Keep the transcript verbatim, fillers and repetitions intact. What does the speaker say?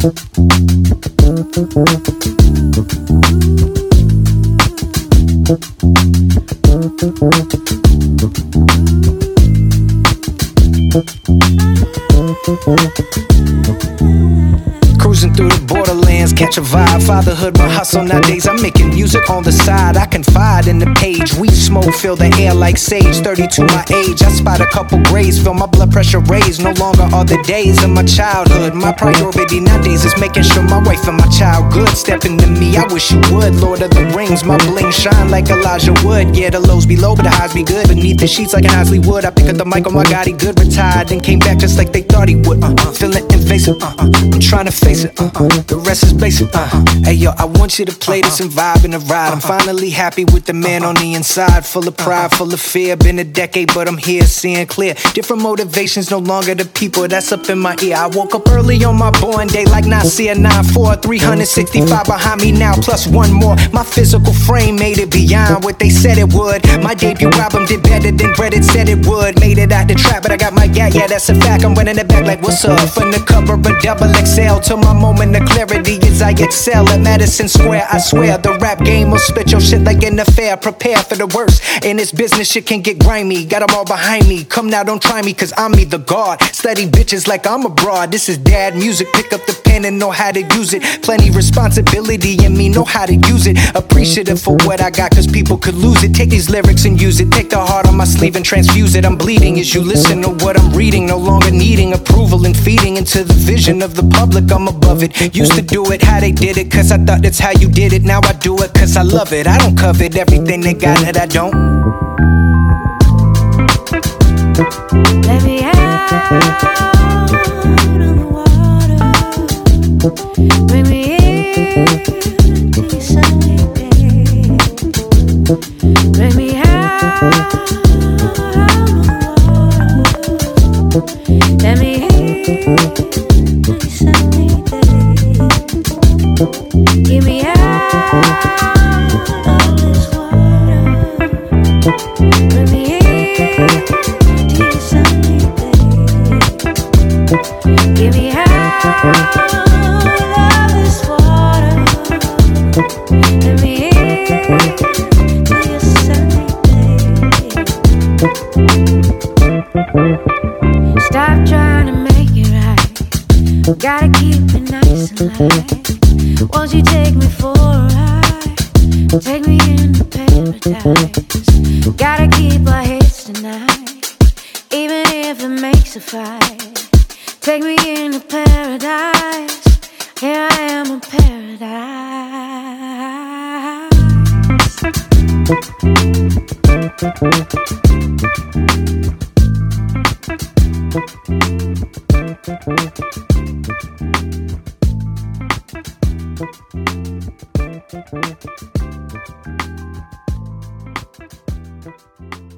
Cruising through the borderlands, catch a vibe. Fatherhood, my hustle nowadays. I'm making music on the side. I confide in the page. Weed smoke, fill the air like sage. thirty-two my age. I spot a couple grays, feel my blood pressure raised. No longer are the days of my childhood. My priority nowadays is making sure my wife and my child good. Step into me, I wish you would. Lord of the Rings, my bling shine like Elijah Wood. Yeah, the lows be low, but the highs be good. Beneath the sheets like an Osley Wood. I pick up the mic, oh my God, he good. Retired, then came back just like they thought he would. Uh-uh, feeling invasive. Uh-uh, I'm trying to face it. Uh-uh, the rest is basic. Uh-uh, hey yo, I want you to play this and vibe in the ride. I'm finally happy with the man on the inside. Full of pride, full of fear. Been a decade, but I'm here seeing clear. Different motivations, no longer the people that's up in my ear. I woke up early on my born day like Nasir nine four. three hundred sixty-five behind me now, plus one more. My physical frame made it beyond what they said it would. My debut album did better than Reddit said it would. Made it out the trap, but I got my gat, yeah, that's a fact. I'm running it back like, what's up? From the cover of double X L to my moment of clarity as I excel at Madison Square. I swear the rap game will spit your shit like an affair. Prepare for the worst. In this business, shit can get grimy. Got them all behind me. Come now, don't try me, cause I'm me, the god. Study bitches like I'm abroad. This is dad music. Pick up the pen and know how to use it. Plenty responsibility in me, know how to use it. Appreciative for what I got, cause people could lose it. Take these lyrics and use it. Take the heart on my sleeve and transfuse it. I'm bleeding as you listen to what I'm reading. No longer needing approval and feeding into the vision of the public. I'm above it. Used to do it how they did it, cause I thought that's how you did it. Now I do it cause I love it. I don't covet everything they got that I don't. Let me out on the water. Bring me in to your sunny day. Bring me out on the water. Let me in to your sunny day. Give me out of this water. Bring me in to your sunny day. Give me out of this water. Let me in to your sunny day. Stop trying to make it right. Gotta keep it nice and light. Won't you take me for a ride? Take me into paradise. Gotta keep our heads tonight, even if it makes a fight. Take me into paradise. Here I am in paradise.